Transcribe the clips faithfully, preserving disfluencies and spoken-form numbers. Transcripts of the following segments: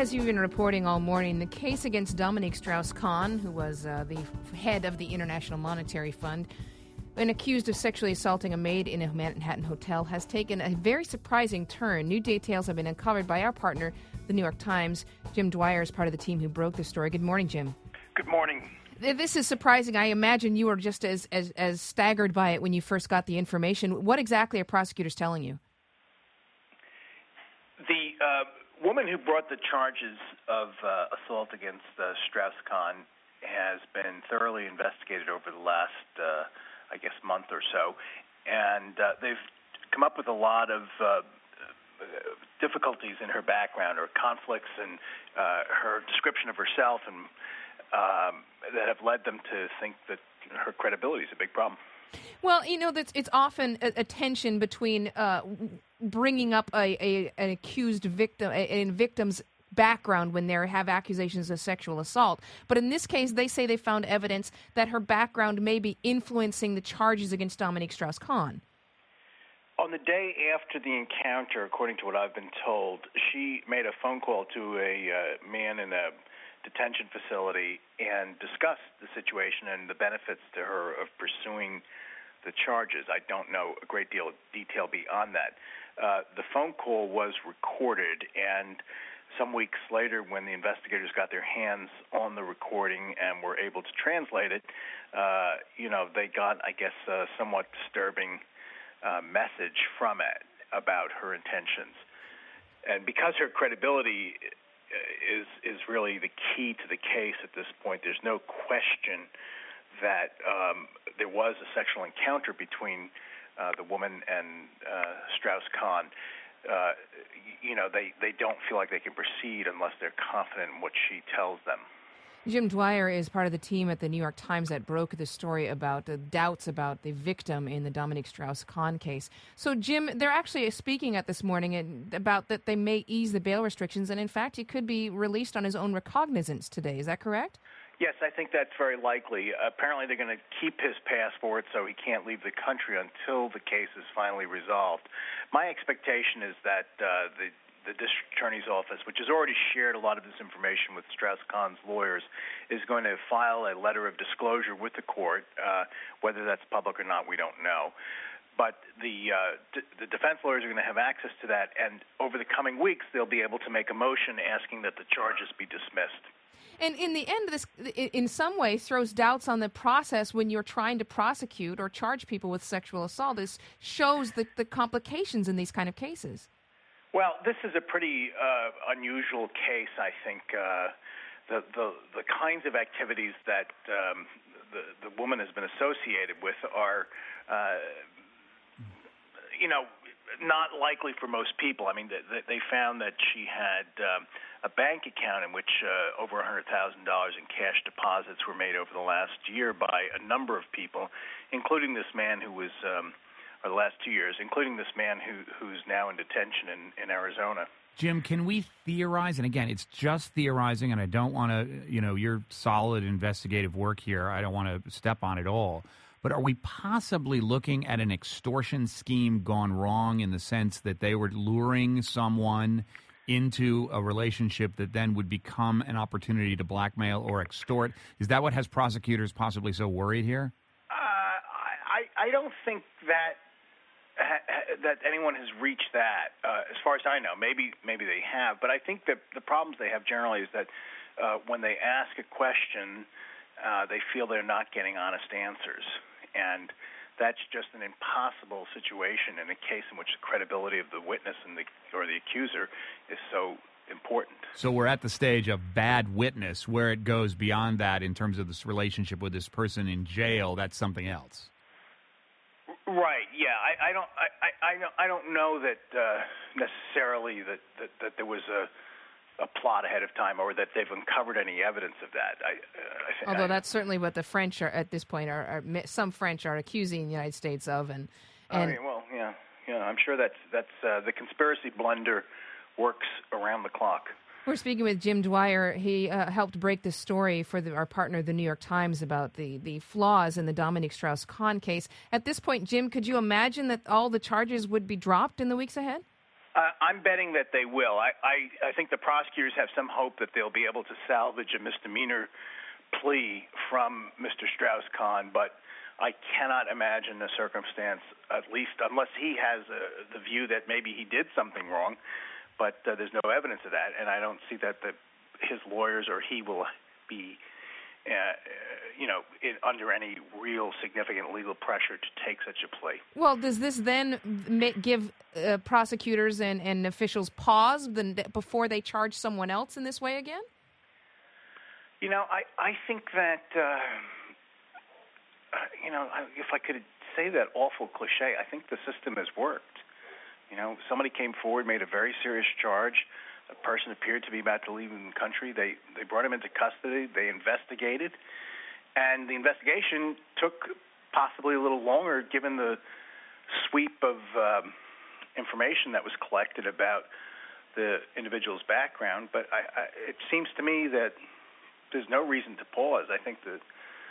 As you've been reporting all morning, the case against Dominique Strauss-Kahn, who was uh, the head of the International Monetary Fund and accused of sexually assaulting a maid in a Manhattan hotel, has taken a very surprising turn. New details have been uncovered by our partner, the New York Times. Jim Dwyer is part of the team who broke the story. Good morning, Jim. Good morning. This is surprising. I imagine you were just as, as, as staggered by it when you first got the information. What exactly are prosecutors telling you? The uh, woman who brought the charges of uh, assault against uh, Strauss-Kahn has been thoroughly investigated over the last, uh, I guess, month or so, and uh, they've come up with a lot of uh, difficulties in her background or conflicts in uh, her description of herself, and um, that have led them to think that her credibility is a big problem. Well, you know, that's, it's often a, a tension between uh, bringing up a, a an accused victim, a, a victim's background when they have accusations of sexual assault. But in this case, they say they found evidence that her background may be influencing the charges against Dominique Strauss-Kahn. On the day after the encounter, according to what I've been told, she made a phone call to a uh, man in a detention facility and discussed the situation and the benefits to her of pursuing the charges. I don't know a great deal of detail beyond that. Uh, the phone call was recorded, and some weeks later, when the investigators got their hands on the recording and were able to translate it, uh, you know, they got, I guess, a somewhat disturbing uh, message from it about her intentions. And because her credibility is is really the key to the case at this point, there's no question that um, there was a sexual encounter between uh, the woman and uh, Strauss-Kahn. Uh, you know, they, they don't feel like they can proceed unless they're confident in what she tells them. Jim Dwyer is part of the team at the New York Times that broke the story about the doubts about the victim in the Dominique Strauss-Kahn case. So, Jim, they're actually speaking at this morning about that they may ease the bail restrictions, and in fact, he could be released on his own recognizance today. Is that correct? Yes, I think that's very likely. Apparently, they're going to keep his passport so he can't leave the country until the case is finally resolved. My expectation is that uh, the the district attorney's office, which has already shared a lot of this information with Strauss-Kahn's lawyers, is going to file a letter of disclosure with the court. Uh, whether that's public or not, we don't know. But the uh, d- the defense lawyers are going to have access to that, and over the coming weeks, they'll be able to make a motion asking that the charges be dismissed. And in the end, this, in some ways, throws doubts on the process when you're trying to prosecute or charge people with sexual assault. This shows the, the complications in these kind of cases. Well, this is a pretty uh, unusual case, I think. Uh, the, the the kinds of activities that um, the the woman has been associated with are, uh, you know, not likely for most people. I mean, they, they found that she had um, a bank account in which uh, over one hundred thousand dollars in cash deposits were made over the last year by a number of people, including this man who was. Um, or the last two years, including this man who who's now in detention in, in Arizona. Jim, can we theorize? And again, it's just theorizing, and I don't want to, you know, your solid investigative work here, I don't want to step on it all. But are we possibly looking at an extortion scheme gone wrong in the sense that they were luring someone into a relationship that then would become an opportunity to blackmail or extort? Is that what has prosecutors possibly so worried here? Uh, I, I don't think that that anyone has reached that, uh, as far as I know. Maybe maybe they have, but I think that the problems they have generally is that uh, when they ask a question, uh, they feel they're not getting honest answers, and that's just an impossible situation in a case in which the credibility of the witness and the or the accuser is so important. So we're at the stage of bad witness, where it goes beyond that in terms of this relationship with this person in jail. That's something else. Right. Yeah. I, I don't. I, I, I don't. I don't know that uh, necessarily that, that, that there was a, a plot ahead of time, or that they've uncovered any evidence of that. I, uh, I th- Although I, that's certainly what the French are at this point are, are. Some French are accusing the United States of, and. and I mean, well, yeah, yeah. I'm sure that's that's uh, the conspiracy blender works around the clock. We're speaking with Jim Dwyer. He uh, helped break the story for the, our partner, the New York Times, about the, the flaws in the Dominique Strauss-Kahn case. At this point, Jim, could you imagine that all the charges would be dropped in the weeks ahead? Uh, I'm betting that they will. I, I, I think the prosecutors have some hope that they'll be able to salvage a misdemeanor plea from Mister Strauss-Kahn, but I cannot imagine a circumstance, at least unless he has uh, the view that maybe he did something wrong, but uh, there's no evidence of that, and I don't see that the, his lawyers or he will be Uh, you know, in, under any real significant legal pressure to take such a plea. Well, does this then ma- give uh, prosecutors and, and officials pause the, before they charge someone else in this way again? You know, I, I think that, uh, uh, you know, if I could say that awful cliche, I think the system has worked. You know, somebody came forward, made a very serious charge. A person appeared to be about to leave the country. They they brought him into custody. They investigated, and the investigation took possibly a little longer given the sweep of um, information that was collected about the individual's background. But I, I, it seems to me that there's no reason to pause. I think that.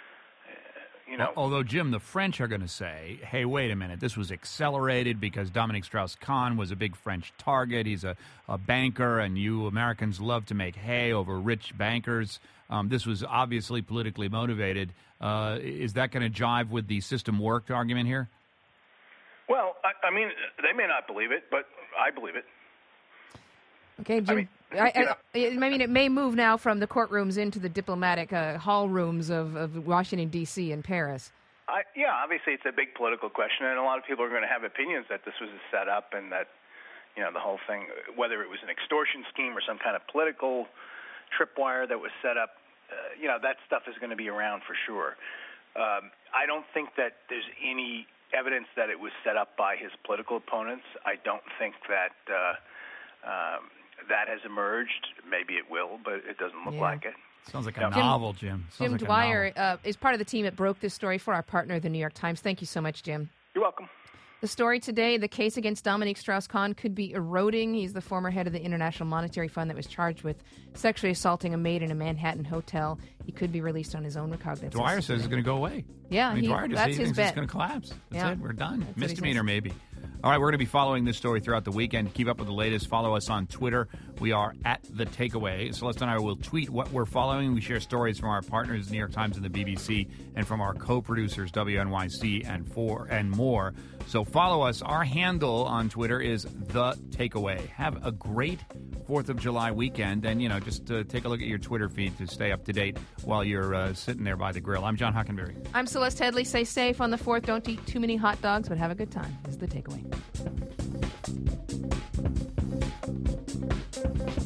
You know. Although, Jim, the French are going to say, hey, wait a minute, this was accelerated because Dominique Strauss-Kahn was a big French target. He's a, a banker, and you Americans love to make hay over rich bankers. Um, this was obviously politically motivated. Uh, is that going to jive with the system worked argument here? Well, I, I mean, they may not believe it, but I believe it. Okay, Jim. I mean, I, I, I mean, it may move now from the courtrooms into the diplomatic uh, hall rooms of, of Washington, D C and Paris. I, yeah, obviously it's a big political question, and a lot of people are going to have opinions that this was a setup and that, you know, the whole thing, whether it was an extortion scheme or some kind of political tripwire that was set up, uh, you know, that stuff is going to be around for sure. Um, I don't think that there's any evidence that it was set up by his political opponents. I don't think that uh, um, that has emerged. Maybe it will, but it doesn't look yeah. like it. Sounds like a Jim, novel, Jim. Sounds Jim like Dwyer uh, is part of the team that broke this story for our partner, the New York Times. Thank you so much, Jim. You're welcome. The story today, the case against Dominique Strauss-Kahn could be eroding. He's the former head of the International Monetary Fund that was charged with sexually assaulting a maid in a Manhattan hotel. He could be released on his own recognizance. Dwyer says it's going to go away. Yeah, I mean, he, Dwyer just that's he his thinks bet. it's going to collapse. That's yeah. it. We're done. That's Misdemeanor, maybe. All right, we're going to be following this story throughout the weekend. Keep up with the latest. Follow us on Twitter. We are at The Takeaway. Celeste and I will tweet what we're following. We share stories from our partners, New York Times and the B B C, and from our co-producers, W N Y C and for and more. So follow us. Our handle on Twitter is The Takeaway. Have a great fourth of July weekend, and, you know, just uh, take a look at your Twitter feed to stay up to date while you're uh, sitting there by the grill. I'm John Hockenberry. I'm Celeste Headley. Stay safe on the fourth. Don't eat too many hot dogs, but have a good time. This is The Takeaway.